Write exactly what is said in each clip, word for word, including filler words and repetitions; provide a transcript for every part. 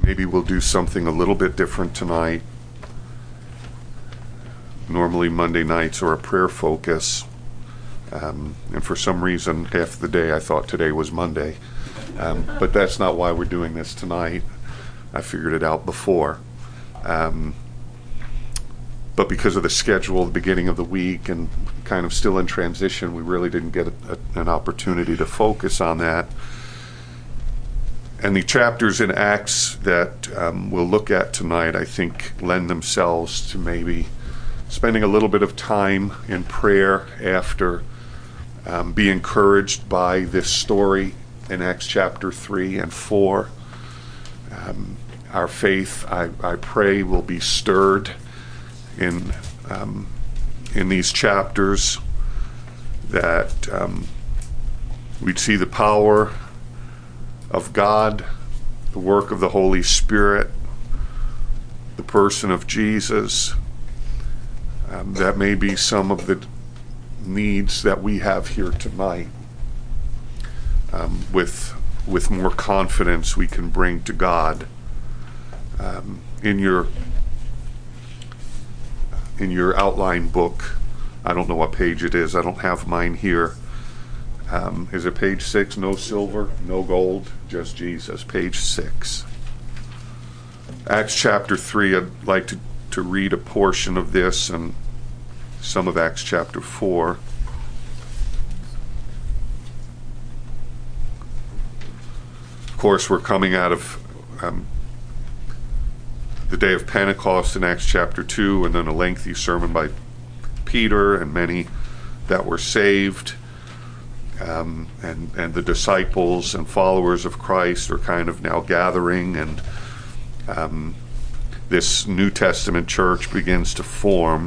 Maybe we'll do something a little bit different tonight. Normally Monday nights are a prayer focus. Um, and for some reason, half the day I thought today was Monday. Um, but that's not why we're doing this tonight. I figured it out before. Um, but because of the schedule, the beginning of the week, and kind of still in transition, we really didn't get a, a, an opportunity to focus on that. And the chapters in Acts that um, we'll look at tonight, I think, lend themselves to maybe spending a little bit of time in prayer after. Um, be encouraged by this story in Acts chapter three and four. Um, our faith, I, I pray, will be stirred in um, in these chapters, that um, we'd see the power of God, the work of the Holy Spirit, the person of Jesus. Um, that may be some of the needs that we have here tonight. Um, with with more confidence we can bring to God. Um, in your in your outline book, I don't know what page it is. I don't have mine here. Um, is it page six? No silver, no gold, just Jesus. Page six. Acts chapter three. I'd like to, to read a portion of this and some of Acts chapter four. Of course, we're coming out of um, the day of Pentecost in Acts chapter two, and then a lengthy sermon by Peter and many that were saved. Um, and, and the disciples and followers of Christ are kind of now gathering, and um, this New Testament church begins to form.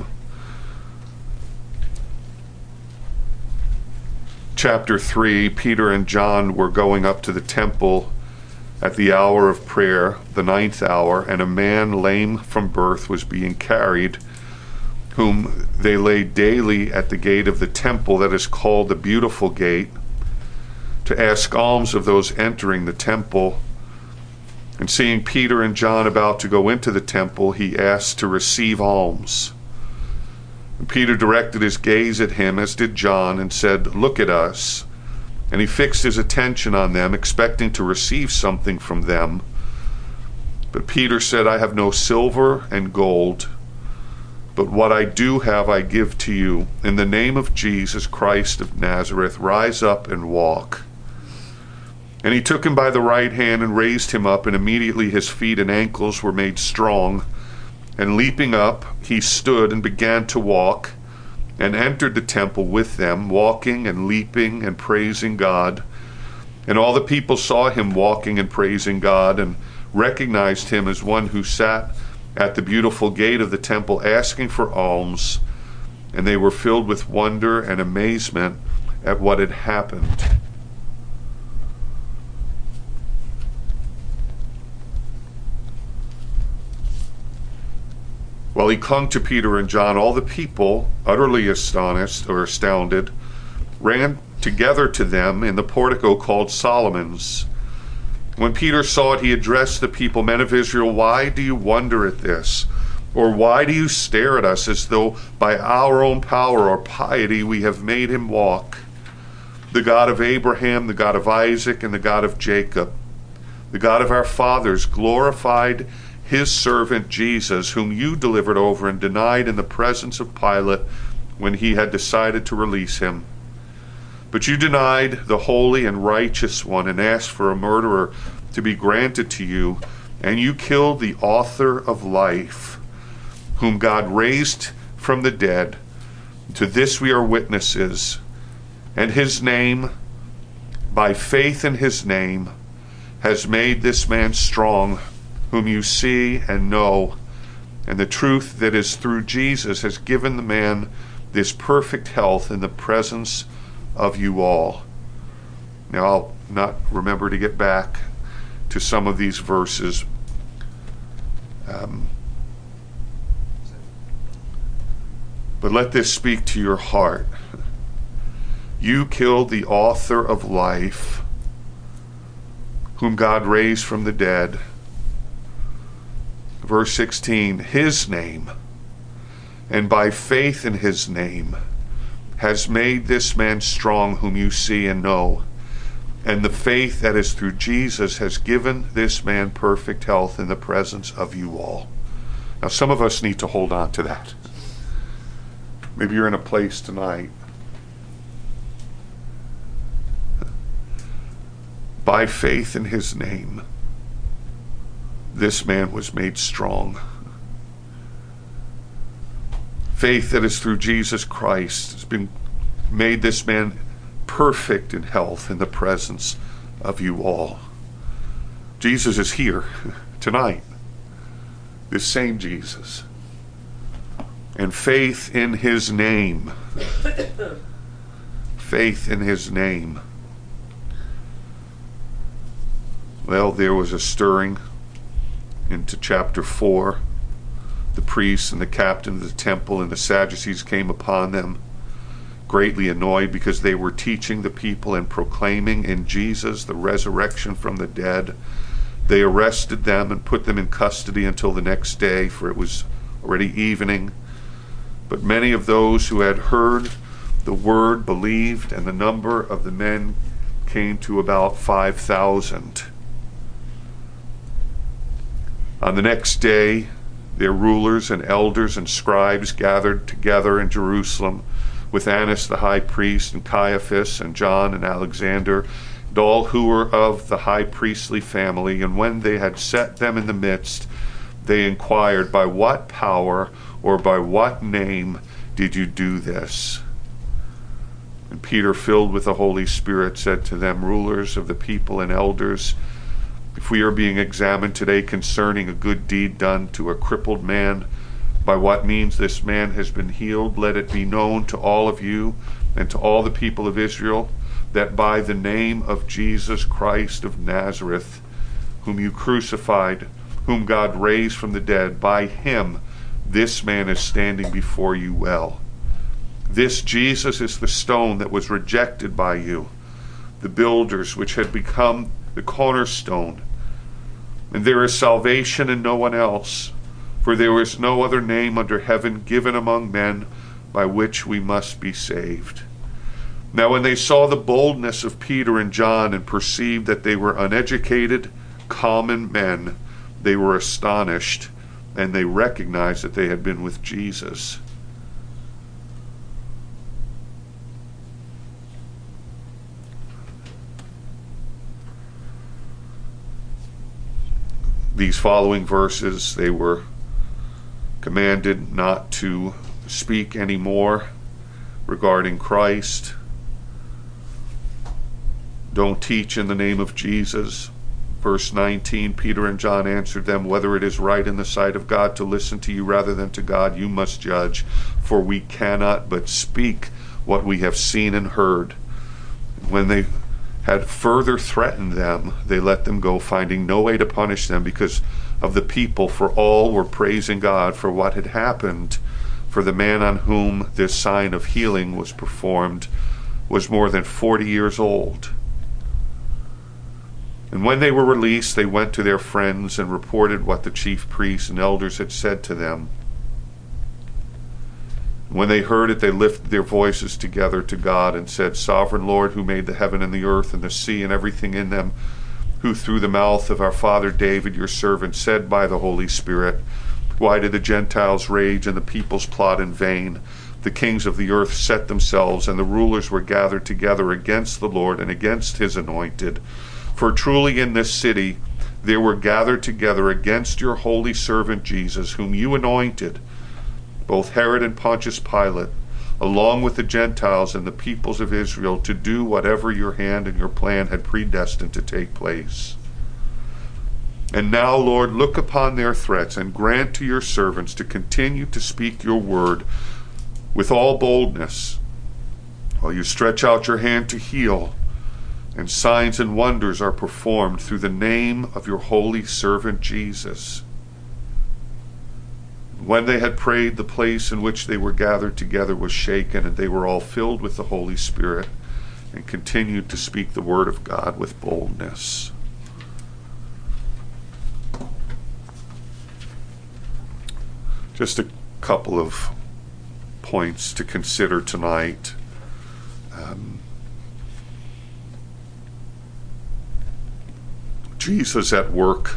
Chapter three, Peter and John were going up to the temple at the hour of prayer, the ninth hour, and a man lame from birth was being carried, whom they laid daily at the gate of the temple that is called the Beautiful Gate, to ask alms of those entering the temple. And seeing Peter and John about to go into the temple, he asked to receive alms. And Peter directed his gaze at him, as did John, and said, "Look at us." And he fixed his attention on them, expecting to receive something from them. But Peter said, "I have no silver and gold, but what I do have I give to you. In the name of Jesus Christ of Nazareth, rise up and walk." And he took him by the right hand and raised him up, and immediately his feet and ankles were made strong. And leaping up, he stood and began to walk, and entered the temple with them, walking and leaping and praising God. And all the people saw him walking and praising God, and recognized him as one who sat at the beautiful gate of the temple asking for alms. And they were filled with wonder and amazement at what had happened. While he clung to Peter and John, all the people, utterly astonished or astounded, ran together to them in the portico called Solomon's. When Peter saw it, he addressed the people, "Men of Israel, why do you wonder at this? Or why do you stare at us as though by our own power or piety we have made him walk? The God of Abraham, the God of Isaac, and the God of Jacob, the God of our fathers, glorified his servant Jesus, whom you delivered over and denied in the presence of Pilate when he had decided to release him. But you denied the holy and righteous one and asked for a murderer to be granted to you, and you killed the author of life, whom God raised from the dead. To this we are witnesses. And his name, by faith in his name, has made this man strong, whom you see and know, and the truth that is through Jesus has given the man this perfect health in the presence of you all. Now, I'll not remember to get back to some of these verses. Um, but let this speak to your heart. You killed the author of life, whom God raised from the dead. verse sixteen, his name, and by faith in his name, has made this man strong whom you see and know. And the faith that is through Jesus has given this man perfect health in the presence of you all. Now, some of us need to hold on to that. Maybe you're in a place tonight. By faith in his name, this man was made strong. Faith that is through Jesus Christ has been made this man perfect in health in the presence of you all. Jesus is here tonight. This same Jesus. And faith in his name. Faith in his name. Well, there was a stirring into chapter four. The priests and the captain of the temple and the Sadducees came upon them, greatly annoyed because they were teaching the people and proclaiming in Jesus the resurrection from the dead. They arrested them and put them in custody until the next day, for it was already evening. But many of those who had heard the word believed, and the number of the men came to about five thousand. On the next day, their rulers and elders and scribes gathered together in Jerusalem with Annas the high priest and Caiaphas and John and Alexander and all who were of the high priestly family. And when they had set them in the midst, they inquired, by what power or by what name did you do this? And Peter, filled with the Holy Spirit, said to them, rulers of the people and elders, if we are being examined today concerning a good deed done to a crippled man, by what means this man has been healed, let it be known to all of you and to all the people of Israel that by the name of Jesus Christ of Nazareth, whom you crucified, whom God raised from the dead, by him this man is standing before you well. This Jesus is the stone that was rejected by you, the builders, which had become the cornerstone. And there is salvation in no one else, for there is no other name under heaven given among men by which we must be saved. Now when they saw the boldness of Peter and John and perceived that they were uneducated, common men, they were astonished, and they recognized that they had been with Jesus. These following verses, they were commanded not to speak anymore regarding Christ. Don't teach in the name of Jesus. Verse nineteen, Peter and John answered them, whether it is right in the sight of God to listen to you rather than to God, you must judge, for we cannot but speak what we have seen and heard. When they had further threatened them, they let them go, finding no way to punish them because of the people, for all were praising God for what had happened. For the man on whom this sign of healing was performed was more than forty years old. And when they were released, they went to their friends and reported what the chief priests and elders had said to them. When they heard it, they lifted their voices together to God and said, Sovereign Lord, who made the heaven and the earth and the sea and everything in them, who through the mouth of our father David, your servant, said by the Holy Spirit, why did the Gentiles rage and the peoples plot in vain? The kings of the earth set themselves, and the rulers were gathered together against the Lord and against his anointed. For truly in this city there were gathered together against your holy servant Jesus, whom you anointed, both Herod and Pontius Pilate, along with the Gentiles and the peoples of Israel, to do whatever your hand and your plan had predestined to take place. And now, Lord, look upon their threats and grant to your servants to continue to speak your word with all boldness, while you stretch out your hand to heal, and signs and wonders are performed through the name of your holy servant Jesus. When they had prayed, the place in which they were gathered together was shaken, and they were all filled with the Holy Spirit and continued to speak the word of God with boldness. Just a couple of points to consider tonight. Um, Jesus at work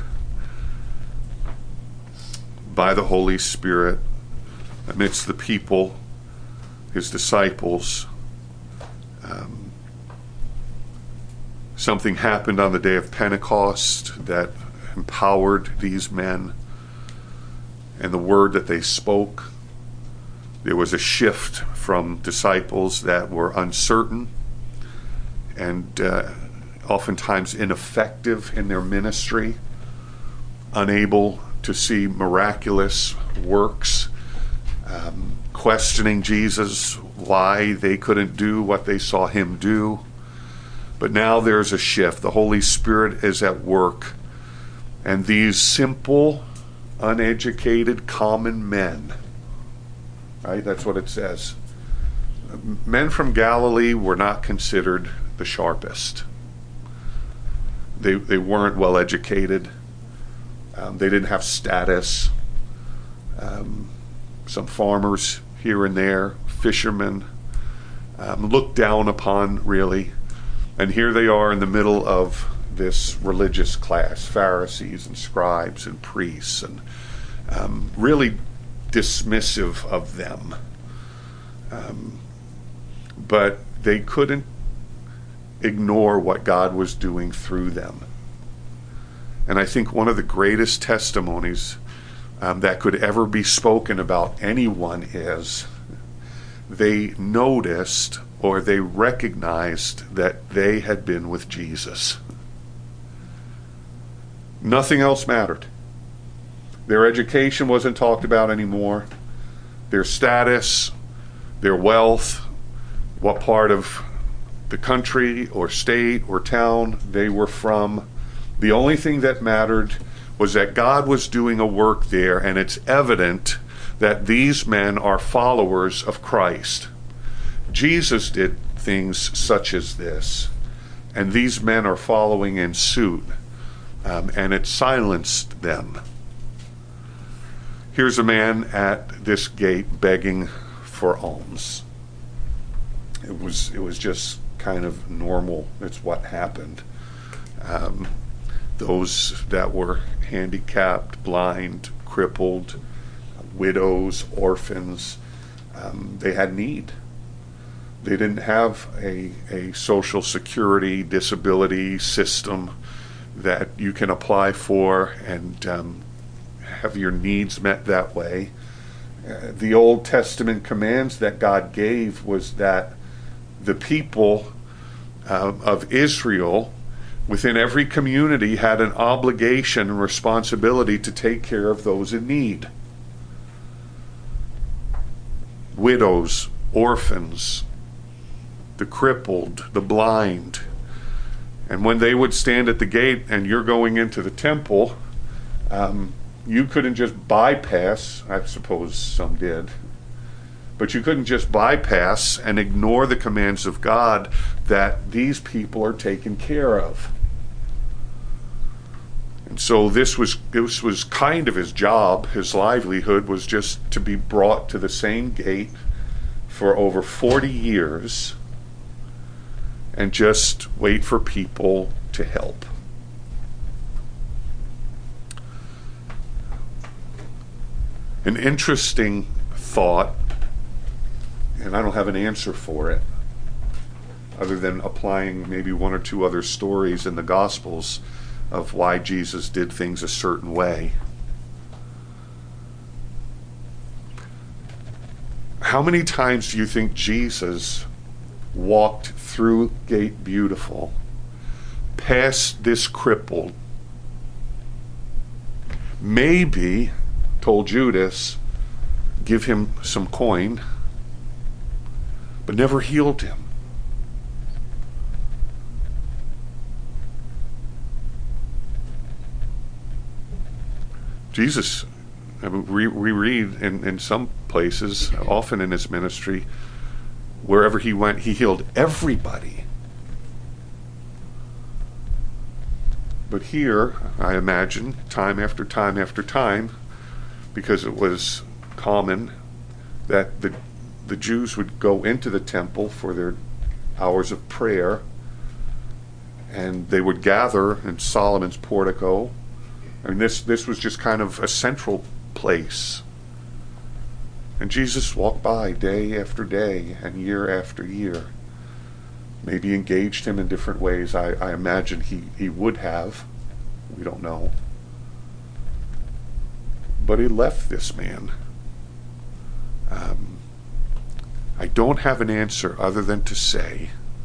by the Holy Spirit amidst the people, his disciples. Um, something happened on the day of Pentecost that empowered these men, and the word that they spoke. There was a shift from disciples that were uncertain and uh, oftentimes ineffective in their ministry, unable to see miraculous works, um, questioning Jesus, why they couldn't do what they saw him do. But now there's a shift. The Holy Spirit is at work, and these simple, uneducated, common men, right? That's what it says. Men from Galilee were not considered the sharpest. They they weren't well educated. Um, they didn't have status. Um, some farmers here and there, fishermen, um, looked down upon, really. And here they are in the middle of this religious class, Pharisees and scribes and priests, and um, really dismissive of them. Um, but they couldn't ignore what God was doing through them. And I think one of the greatest testimonies um, that could ever be spoken about anyone is they noticed or they recognized that they had been with Jesus. Nothing else mattered. Their education wasn't talked about anymore. Their status, their wealth, what part of the country or state or town they were from. The only thing that mattered was that God was doing a work there, and it's evident that these men are followers of Christ. Jesus did things such as this, and these men are following in suit, um, and it silenced them. Here's a man at this gate begging for alms. It was it was just kind of normal. It's what happened. Um, those that were handicapped, blind, crippled, widows, orphans, um, they had need. They didn't have a, a social security disability system that you can apply for and um, have your needs met that way. Uh, the Old Testament commands that God gave was that the people uh, of Israel within every community had an obligation and responsibility to take care of those in need. Widows, orphans, the crippled, the blind. And when they would stand at the gate and you're going into the temple, um, you couldn't just bypass, I suppose some did, but you couldn't just bypass and ignore the commands of God that these people are taken care of. And so this was this was kind of his job. His livelihood was just to be brought to the same gate for over forty years and just wait for people to help. An interesting thought, and I don't have an answer for it, other than applying maybe one or two other stories in the Gospels of why Jesus did things a certain way. How many times do you think Jesus walked through Gate Beautiful, past this crippled, maybe told Judas, give him some coin, but never healed him? Jesus, I mean, we, we read in, in some places, often in his ministry, wherever he went, he healed everybody. But here, I imagine, time after time after time, because it was common that the the Jews would go into the temple for their hours of prayer, and they would gather in Solomon's portico. I mean, this this was just kind of a central place. And Jesus walked by day after day and year after year. Maybe engaged him in different ways. I, I imagine he, he would have. We don't know. But he left this man. Um, I don't have an answer other than to say,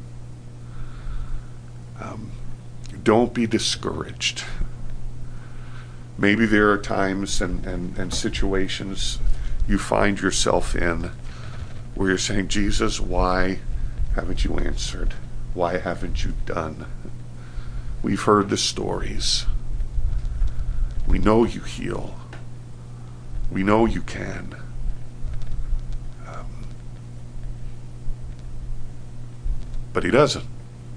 um, don't be discouraged. Maybe there are times and, and, and situations you find yourself in where you're saying, Jesus, why haven't you answered? Why haven't you done? We've heard the stories. We know you heal. We know you can. Um, but he doesn't.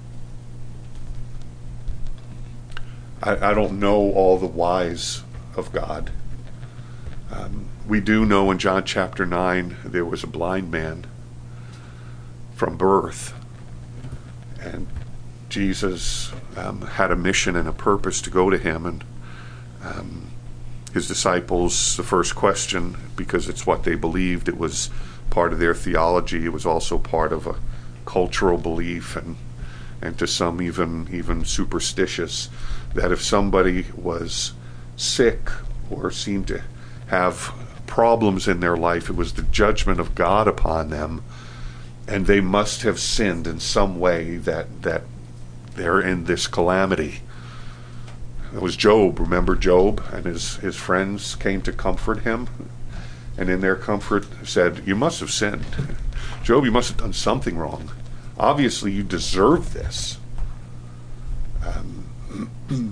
I, I don't know all the whys of God. Um, we do know in John chapter nine there was a blind man from birth, and Jesus um, had a mission and a purpose to go to him, and um, his disciples, the first question, because it's what they believed, it was part of their theology, it was also part of a cultural belief, and and to some even even superstitious, that if somebody was sick or seemed to have problems in their life, it was the judgment of God upon them, and they must have sinned in some way that that they're in this calamity. It was Job. Remember Job? And his, his friends came to comfort him, and in their comfort said, you must have sinned. Job, you must have done something wrong. Obviously you deserve this. Um,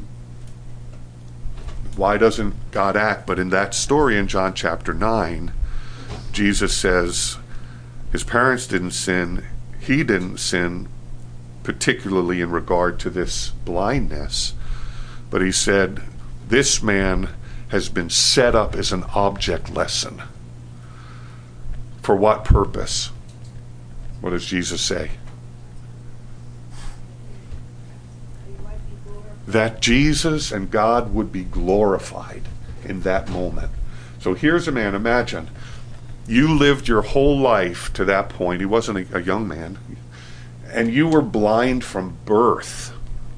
why doesn't God act? But in that story in John chapter nine, Jesus says his parents didn't sin. He didn't sin, particularly in regard to this blindness. But he said, this man has been set up as an object lesson. For what purpose? What does Jesus say? That Jesus and God would be glorified in that moment. So here's a man, imagine, you lived your whole life to that point. He wasn't a, a young man. And you were blind from birth.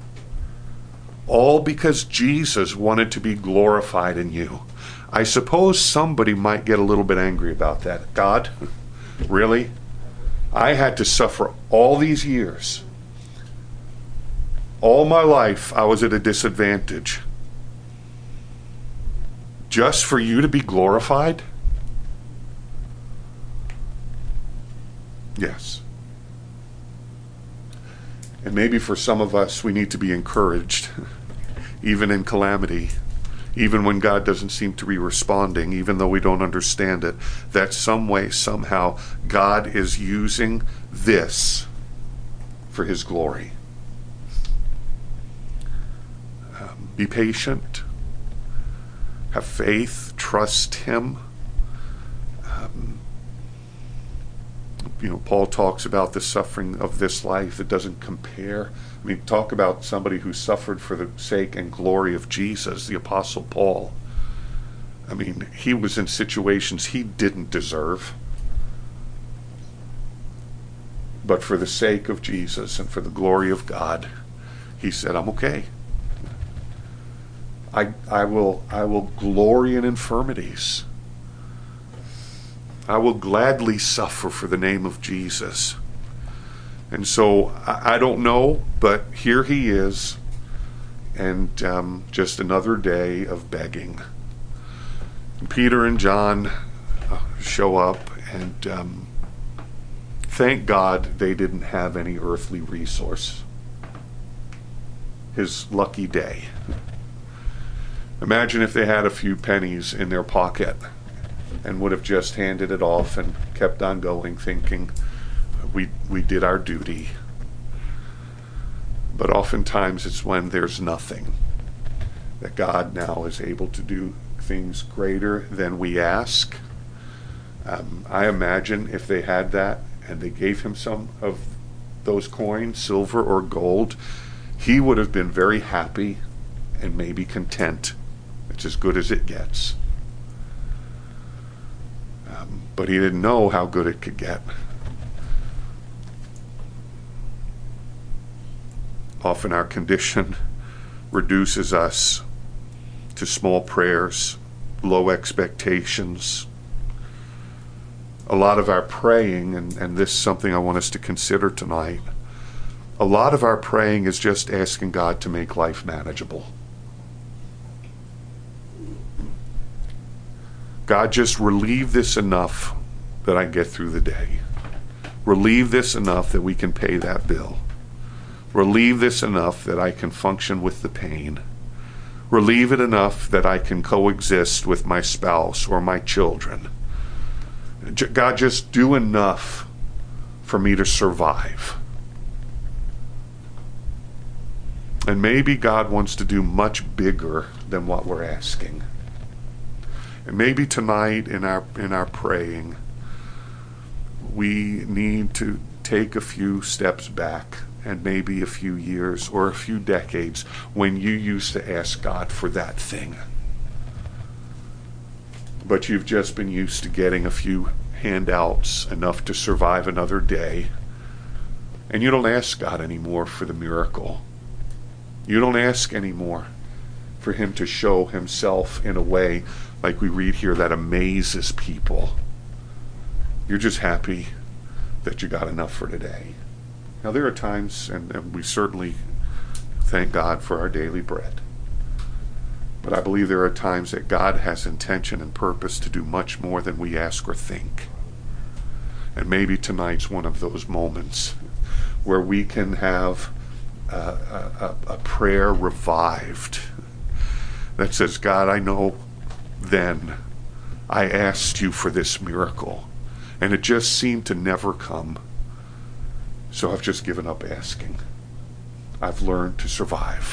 All because Jesus wanted to be glorified in you. I suppose somebody might get a little bit angry about that. God, really? I had to suffer all these years. All my life I was at a disadvantage. Just for you to be glorified? Yes. And maybe for some of us we need to be encouraged, even in calamity, even when God doesn't seem to be responding, even though we don't understand it, that some way, somehow, God is using this for his glory. Um, be patient. Have faith. Trust him. Um, you know, Paul talks about the suffering of this life. It doesn't compare. I mean, talk about somebody who suffered for the sake and glory of Jesus, the Apostle Paul. I mean, he was in situations he didn't deserve. But for the sake of Jesus and for the glory of God, he said, I'm okay. I, I will I will glory in infirmities. I will gladly suffer for the name of Jesus. And so I, I don't know, but here he is, and um, just another day of begging. And Peter and John uh, show up, and um, thank God they didn't have any earthly resource. His lucky day. Imagine if they had a few pennies in their pocket and would have just handed it off and kept on going, thinking, we we did our duty. But oftentimes it's when there's nothing that God now is able to do things greater than we ask Um, I imagine if they had that and they gave him some of those coins, silver or gold, he would have been very happy and maybe content. It's as good as it gets. Um, but he didn't know how good it could get. Often our condition reduces us to small prayers, low expectations. A lot of our praying, and, and this is something I want us to consider tonight, a lot of our praying is just asking God to make life manageable. God, just relieve this enough that I can get through the day. Relieve this enough that we can pay that bill. Relieve this enough that I can function with the pain. Relieve it enough that I can coexist with my spouse or my children. God, just do enough for me to survive. And maybe God wants to do much bigger than what we're asking. And maybe tonight in our in our praying, we need to take a few steps back, and maybe a few years or a few decades when you used to ask God for that thing. But you've just been used to getting a few handouts, enough to survive another day. And you don't ask God anymore for the miracle. You don't ask anymore for him to show himself in a way, like we read here, that amazes people. You're just happy that you got enough for today. Now there are times, and, and we certainly thank God for our daily bread. But I believe there are times that God has intention and purpose to do much more than we ask or think. And maybe tonight's one of those moments where we can have uh, a, a prayer revived that says, God, I know then I asked you for this miracle, and it just seemed to never come. So I've just given up asking. I've learned to survive.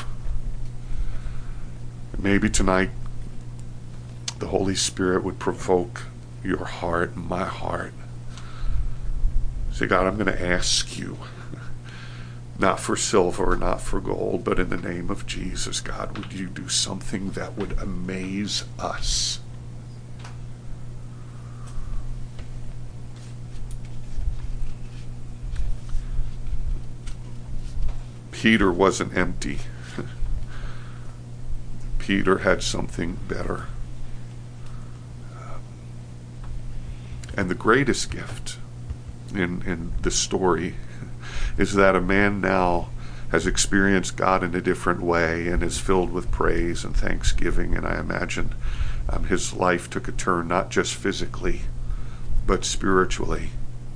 Maybe tonight the Holy Spirit would provoke your heart and my heart. Say, God, I'm going to ask you, not for silver, not for gold, but in the name of Jesus, God, would you do something that would amaze us? Peter wasn't empty. Peter had something better. And the greatest gift in, in the story is that a man now has experienced God in a different way and is filled with praise and thanksgiving. And I imagine um, his life took a turn, not just physically, but spiritually.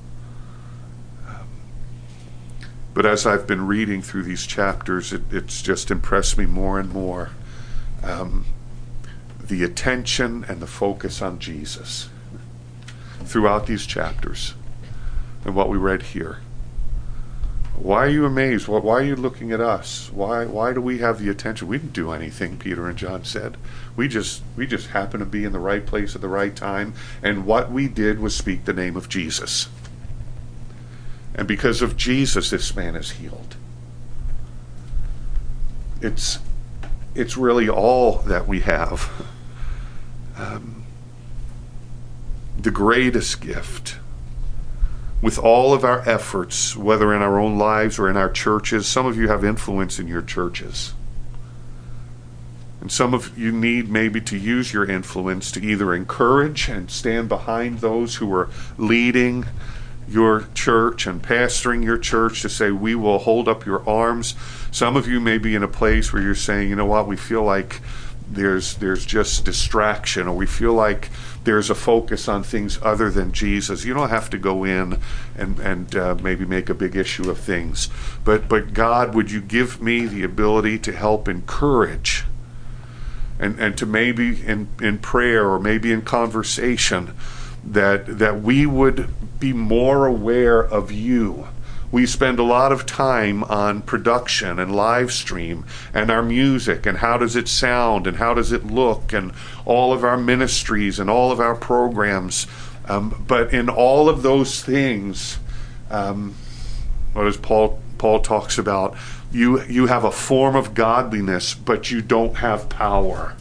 But as I've been reading through these chapters, it, it's just impressed me more and more. Um, the attention and the focus on Jesus throughout these chapters and what we read here. Why are you amazed? Why are you looking at us? Why why do we have the attention? We didn't do anything, Peter and John said. We just we just happened to be in the right place at the right time, and what we did was speak the name of Jesus. And because of Jesus, this man is healed. It's it's really all that we have. Um, the greatest gift. With all of our efforts, whether in our own lives or in our churches, some of you have influence in your churches. And some of you need maybe to use your influence to either encourage and stand behind those who are leading your church and pastoring your church, to say, we will hold up your arms. Some of you may be in a place where you're saying, you know what, we feel like there's there's just distraction, or we feel like there's a focus on things other than Jesus. You don't have to go in and, and uh, maybe make a big issue of things. But, but God, would you give me the ability to help encourage and, and to maybe in, in prayer or maybe in conversation that that we would be more aware of you. We spend a lot of time on production and live stream and our music and how does it sound and how does it look and all of our ministries and all of our programs. Um, but in all of those things, um, what does Paul Paul talks about? You you have a form of godliness, but you don't have power.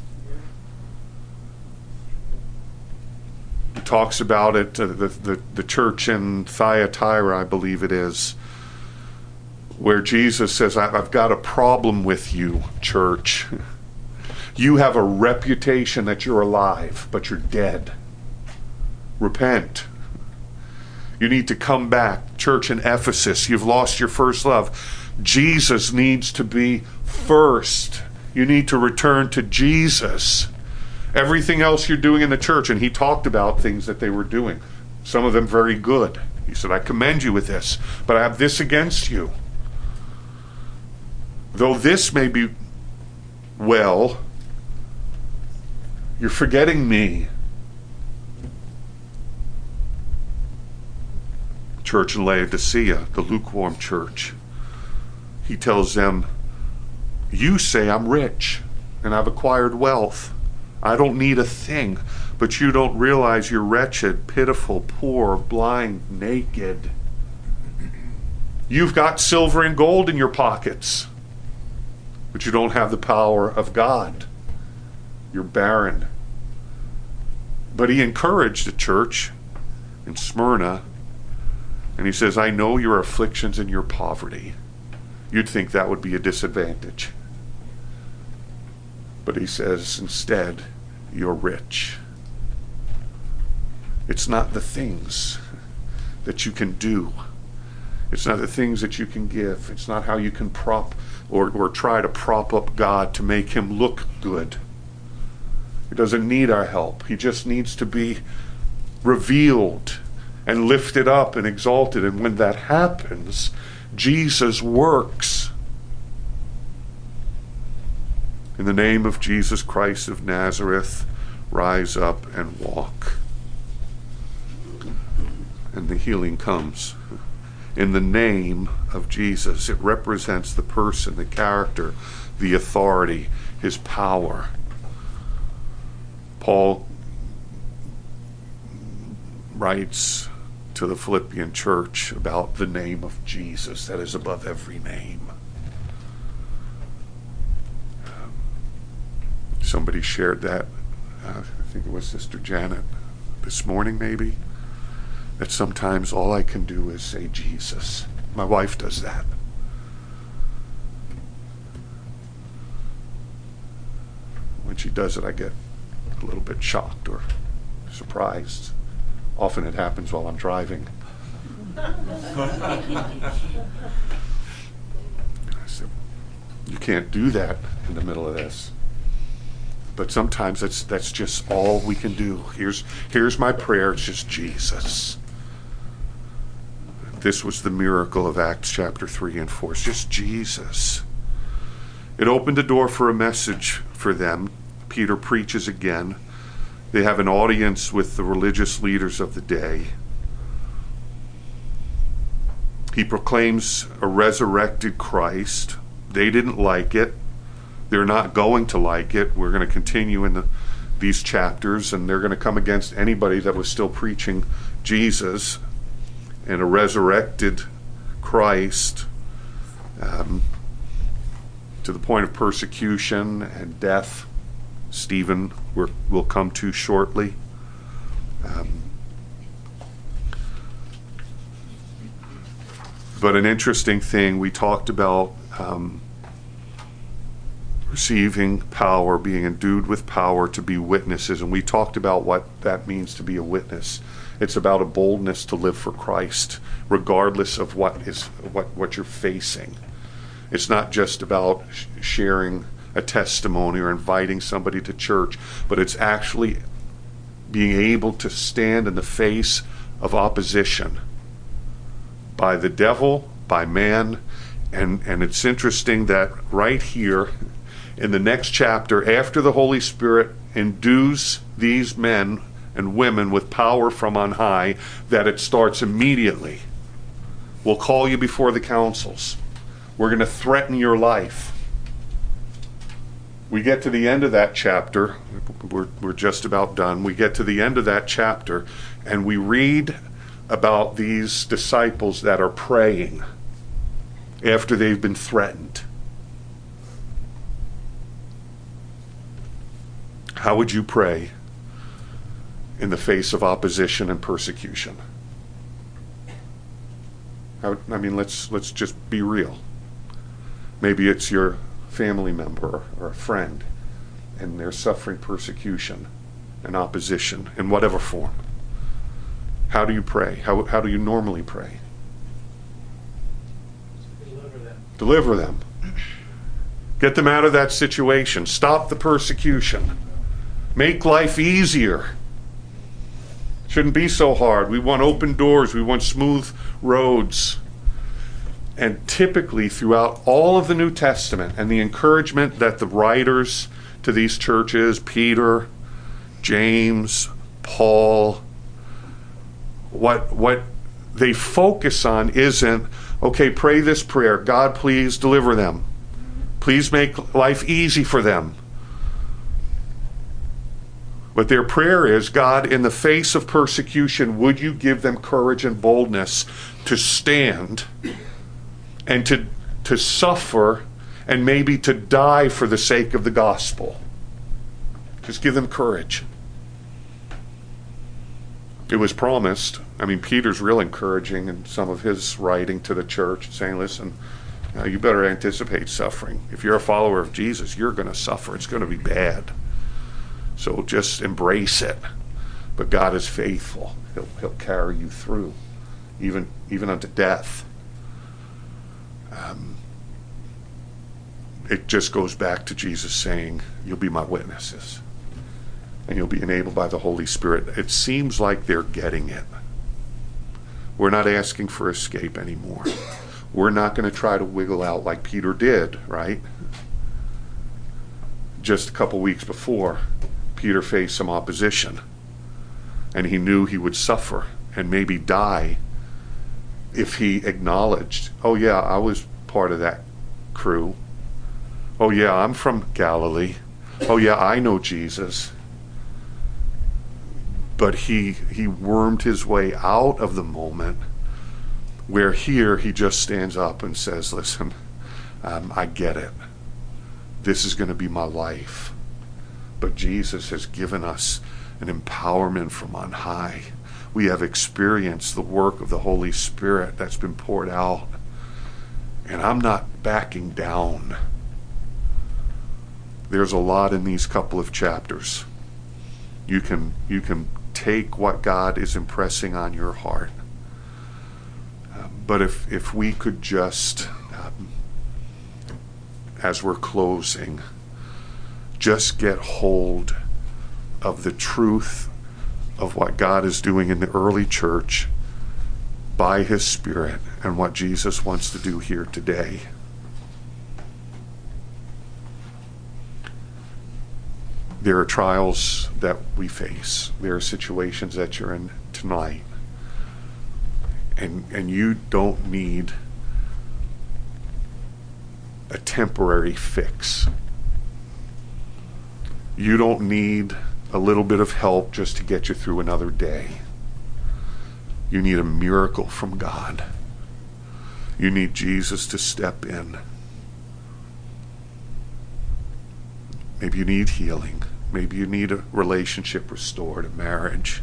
He talks about it, uh, the, the, the church in Thyatira, I believe it is, where Jesus says, I've got a problem with you, church. You have a reputation that you're alive, but you're dead. Repent. You need to come back. Church in Ephesus, you've lost your first love. Jesus needs to be first. You need to return to Jesus. Everything else you're doing in the church, and he talked about things that they were doing. Some of them very good. He said, I commend you with this, but I have this against you. Though this may be well, you're forgetting me. Church in Laodicea, the lukewarm church. He tells them, you say I'm rich and I've acquired wealth. I don't need a thing, but you don't realize you're wretched, pitiful, poor, blind, naked. You've got silver and gold in your pockets, but you don't have the power of God. You're barren. But he encouraged the church in Smyrna, and he says, I know your afflictions and your poverty. You'd think that would be a disadvantage. But he says, instead, you're rich. It's not the things that you can do. It's not the things that you can give. It's not how you can prop or, or try to prop up God to make him look good. He doesn't need our help. He just needs to be revealed and lifted up and exalted. And when that happens, Jesus works. In the name of Jesus Christ of Nazareth, rise up and walk. And the healing comes. In the name of Jesus, it represents the person, the character, the authority, his power. Paul writes to the Philippian church about the name of Jesus that is above every name. Somebody shared that, uh, I think it was Sister Janet this morning maybe, that sometimes all I can do is say Jesus. My wife does that. When she does it, I get a little bit shocked or surprised. Often it happens while I'm driving. I said, you can't do that in the middle of this. But sometimes that's that's just all we can do. Here's here's my prayer. It's just Jesus. This was the miracle of Acts chapter three and four. It's just Jesus. It opened the door for a message for them. Peter preaches again. They have an audience with the religious leaders of the day. He proclaims a resurrected Christ. They didn't like it. They're not going to like it. We're going to continue in the, these chapters, and they're going to come against anybody that was still preaching Jesus and a resurrected Christ, um, to the point of persecution and death. Stephen we're, will come to shortly. Um, but an interesting thing, we talked about um, receiving power, being endued with power to be witnesses. And we talked about what that means to be a witness. It's about a boldness to live for Christ, regardless of what is what, what you're facing. It's not just about sh- sharing a testimony or inviting somebody to church, but it's actually being able to stand in the face of opposition by the devil, by man. And, and it's interesting that right here, in the next chapter, after the Holy Spirit endues these men and women with power from on high, that it starts immediately. We'll call you before the councils. We're going to threaten your life. We get to the end of that chapter. We're, we're just about done. We get to the end of that chapter, and we read about these disciples that are praying after they've been threatened. How would you pray in the face of opposition and persecution? How, I mean, let's let's just be real. Maybe it's your family member or a friend, and they're suffering persecution and opposition in whatever form. How do you pray? How how do you normally pray? Deliver them. Deliver them. Get them out of that situation. Stop the persecution. Make life easier. Shouldn't be so hard. We want open doors. We want smooth roads. And typically throughout all of the New Testament and the encouragement that the writers to these churches, Peter, James, Paul, what what they focus on isn't, okay, pray this prayer, God, please deliver them. Please make life easy for them. But their prayer is, God, in the face of persecution, would you give them courage and boldness to stand and to to suffer and maybe to die for the sake of the gospel. Just give them courage. It was promised. I mean, Peter's real encouraging in some of his writing to the church, saying, listen, uh, you better anticipate suffering. If you're a follower of Jesus, you're going to suffer. It's going to be bad. So just embrace it. But God is faithful. He'll, he'll carry you through, even, even unto death. Um, it just goes back to Jesus saying, you'll be my witnesses. And you'll be enabled by the Holy Spirit. It seems like they're getting it. We're not asking for escape anymore. We're not going to try to wiggle out like Peter did, right? Just a couple weeks before, Peter faced some opposition. And he knew he would suffer and maybe die if he acknowledged, oh yeah, I was part of that crew. Oh yeah, I'm from Galilee. Oh yeah, I know Jesus. But he he wormed his way out of the moment, where here he just stands up and says, listen, um, I get it. This is going to be my life. But Jesus has given us an empowerment from on high. We have experienced the work of the Holy Spirit that's been poured out. And I'm not backing down. There's a lot in these couple of chapters. You can you can take what God is impressing on your heart. Uh, but if, if we could just, um, as we're closing, just get hold of the truth of what God is doing in the early church by His Spirit and what Jesus wants to do here today. There are trials that we face. There are situations that you're in tonight. And, and you don't need a temporary fix. You don't need a little bit of help just to get you through another day. You need a miracle from God. You need Jesus to step in. Maybe you need healing. Maybe you need a relationship restored, a marriage.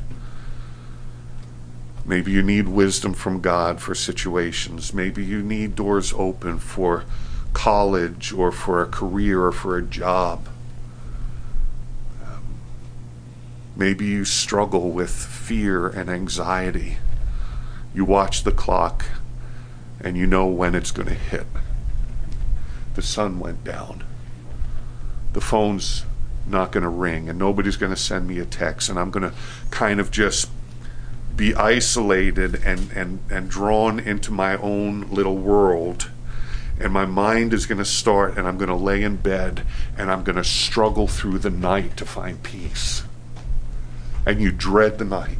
Maybe you need wisdom from God for situations. Maybe you need doors open for college or for a career or for a job. Um, maybe you struggle with fear and anxiety. You watch the clock and you know when it's going to hit. The sun went down. The phone's not going to ring and nobody's going to send me a text, and I'm going to kind of just be isolated and, and, and drawn into my own little world. And my mind is going to start, and I'm going to lay in bed and I'm going to struggle through the night to find peace. And you dread the night.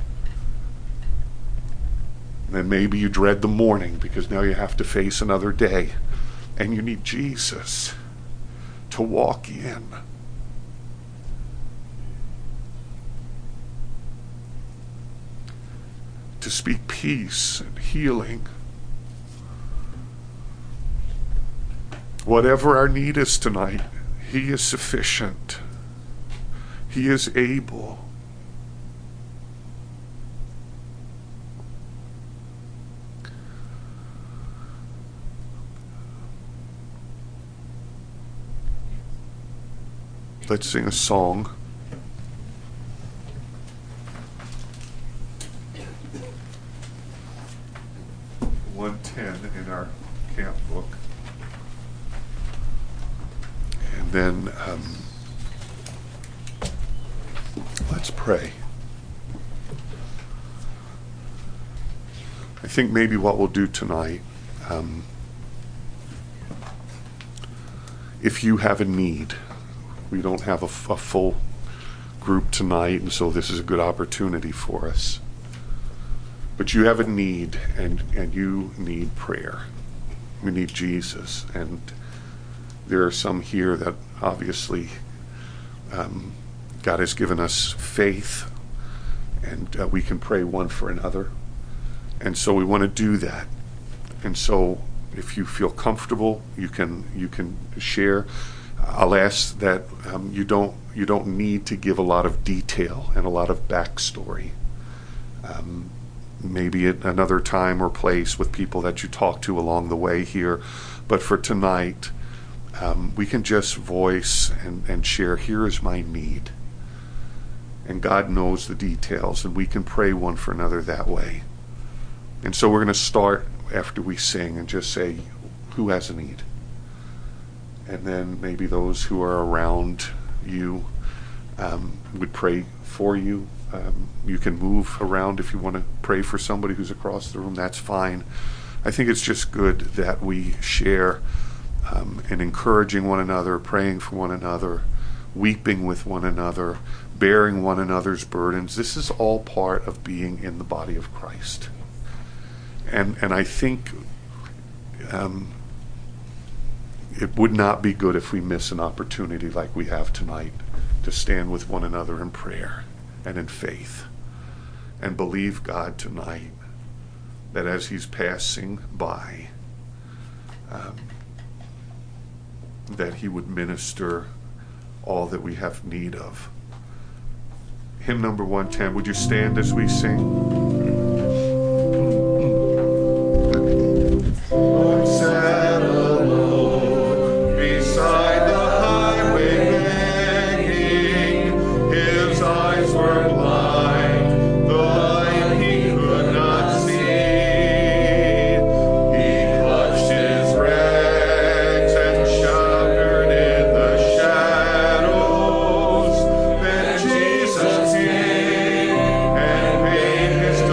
And then maybe you dread the morning because now you have to face another day. And you need Jesus to walk in. To speak peace and healing. Whatever our need is tonight, He is sufficient. He is able. Let's sing a song. one ten in our camp book. And then um, let's pray. I think maybe what we'll do tonight, um, if you have a need, we don't have a, a full group tonight, and so this is a good opportunity for us. But you have a need, and, and you need prayer. We need Jesus. And there are some here that obviously um, God has given us faith, and uh, we can pray one for another. And so we want to do that. And so if you feel comfortable, you can you can share. I'll ask that um, you don't you don't need to give a lot of detail and a lot of backstory. Um, maybe at another time or place with people that you talk to along the way here. But for tonight, um, we can just voice and, and share, here is my need. And God knows the details, and we can pray one for another that way. And so we're going to start after we sing and just say, who has a need? And then maybe those who are around you um, would pray for you. Um, you can move around if you want to pray for somebody who's across the room. That's fine. I think it's just good that we share um, in encouraging one another, praying for one another, weeping with one another, bearing one another's burdens. This is all part of being in the body of Christ. And and I think um, it would not be good if we miss an opportunity like we have tonight to stand with one another in prayer and in faith, and believe God tonight that as He's passing by, um, that He would minister all that we have need of. Hymn number one ten, would you stand as we sing? Sat alone beside the highway begging, his eyes were blind, the light he could not see. He clutched his rags and shuddered in the shadows. Then Jesus came and paid his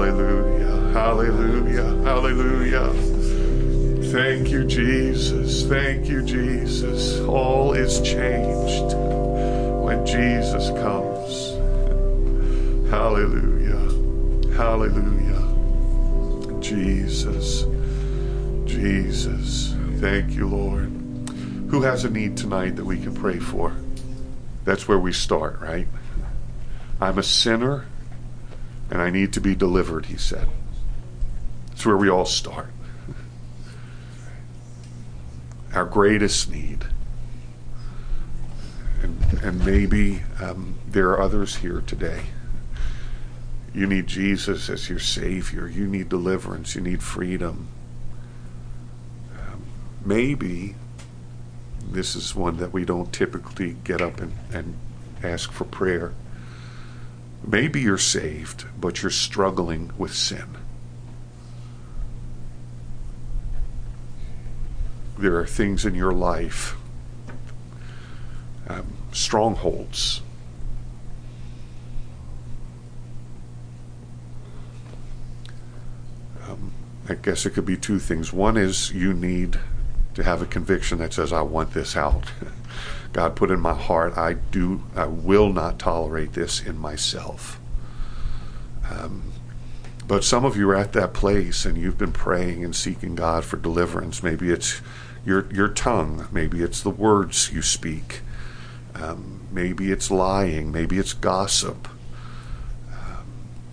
Hallelujah. Hallelujah. Hallelujah. Thank you, Jesus. Thank you, Jesus. All is changed when Jesus comes. Hallelujah. Hallelujah. Jesus. Jesus. Thank you, Lord. Who has a need tonight that we can pray for? That's where we start, right? I'm a sinner and I need to be delivered, he said. That's where we all start. Our greatest need. And, and maybe um, there are others here today. You need Jesus as your Savior. You need deliverance. You need freedom. Um, maybe this is one that we don't typically get up and, and ask for prayer. Maybe you're saved, but you're struggling with sin. There are things in your life, um, strongholds. Um, I guess it could be two things. One is you need to have a conviction that says, I want this out. God put in my heart, I do, I will not tolerate this in myself. Um, but some of you are at that place and you've been praying and seeking God for deliverance. Maybe it's your your tongue. Maybe it's the words you speak. Um, maybe it's lying. Maybe it's gossip. Um,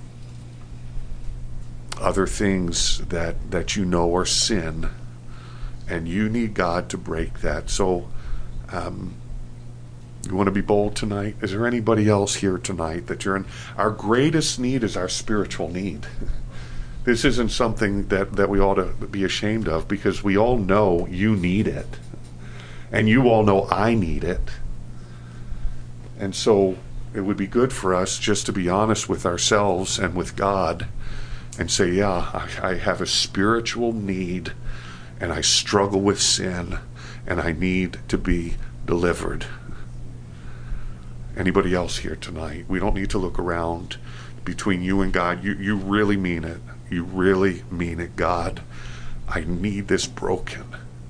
other things that, that you know are sin. And you need God to break that. So, um, you want to be bold tonight? Is there anybody else here tonight that you're in? Our greatest need is our spiritual need. This isn't something that, that we ought to be ashamed of, because we all know you need it. And you all know I need it. And so it would be good for us just to be honest with ourselves and with God and say, yeah, I, I have a spiritual need and I struggle with sin and I need to be delivered. Anybody else here tonight? We don't need to look around. Between you and God, you, you really mean it. You really mean it, God. I need this broken.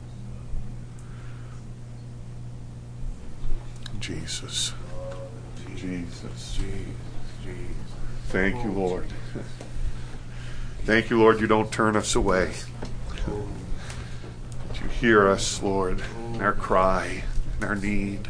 Jesus. Jesus. Jesus. Thank you, Lord. Thank you, Lord, you don't turn us away. But you hear us, Lord, in our cry, in our need.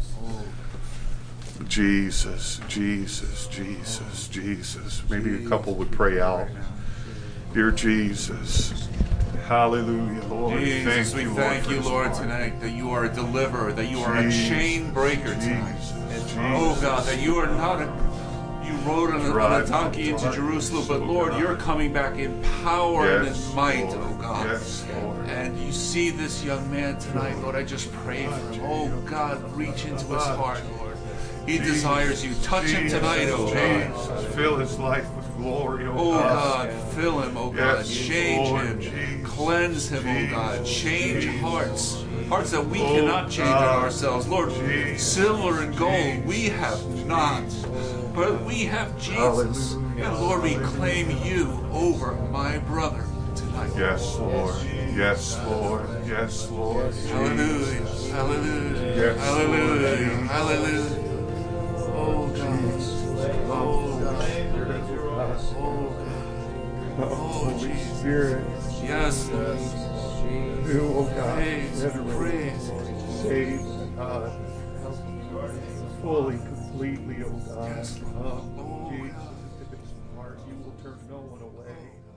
Jesus, Jesus, Jesus, Jesus. Maybe a couple would pray out. Dear Jesus, hallelujah, Lord. Jesus, thank we you, thank Lord, you, Lord, tonight that you are a deliverer, that you are Jesus, a chain breaker tonight. Jesus, Oh God, that you are not a, you rode on a, on a donkey into Jerusalem, but Lord, you're coming back in power yes, and in might, Lord. oh God. Yes, Lord. And you see this young man tonight, Lord, I just pray for him. Oh God, reach into his heart, Lord. He Jesus, desires you. Touch him tonight, oh God. Jesus, fill his life with glory, oh, Oh God. God, fill him, oh God. Yes, Change Lord, him. Jesus, Cleanse him, oh God. Jesus, Change Jesus. hearts. Hearts that we Oh, cannot change in God, ourselves. Lord, Jesus, silver and gold Jesus, we have not. But we have Jesus. Hallelujah, And Lord, we hallelujah. claim you over my brother tonight. Yes, Lord. Yes, Lord. Yes, Lord. Hallelujah. Hallelujah. Yes, Hallelujah. Lord. Hallelujah. Oh God. Oh God. Oh God. Oh Jesus. Spirit, Yes, Lord. you, oh God, Praise, generate, praise. save, God, fully, completely, oh God. Yes, Lord. Oh, Oh, Jesus, God. if it's heart, you will turn no one away.